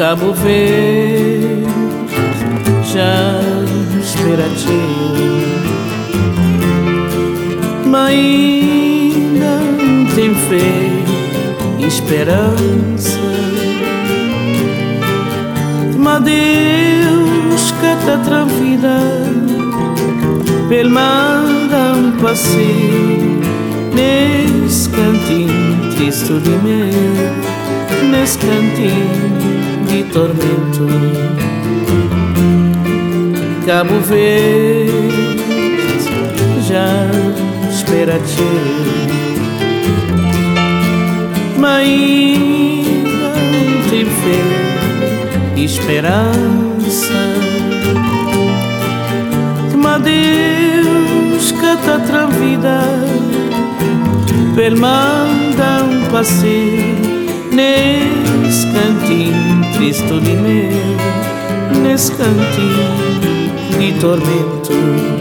Cabo Verde já espera-te, mas ainda tem fé e esperança. Mas Deus que te travida, Ele manda passeio nesse cantinho triste de medo, nesse cantinho de tormento. Cabo Verde já espera-te, mas ainda tem fé e esperança. Mas Deus que te travida, Ele manda passeio nesse cantinho triste de medo, nesse cantinho de tormento.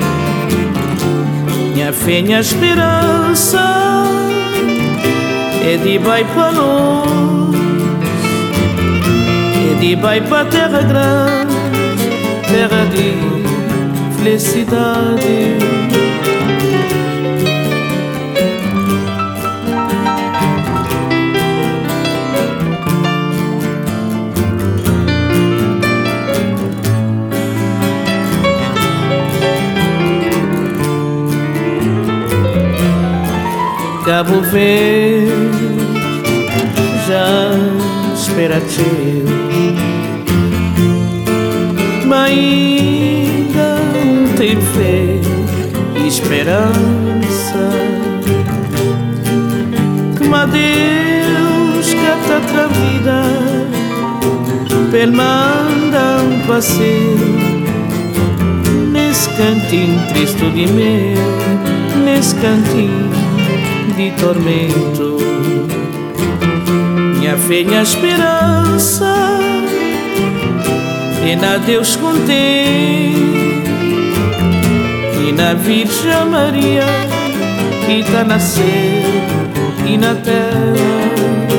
Minha fé, minha esperança é de vai para longe, é de vai para terra grande, terra de felicidade. Cabo Verde já espera-te, mas ainda tem fé e esperança. Mas Deus que te travida, Ele manda passeio nesse cantinho triste de medo, nesse cantinho de tormento. Minha fé, minha esperança é na Deus contém e na Virgem Maria que está na céu e na terra.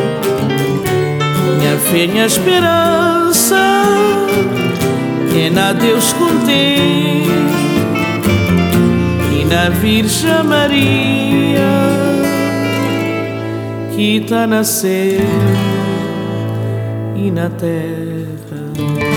Minha fé, minha esperança é na Deus contém e na Virgem Maria que está na céu e na terra.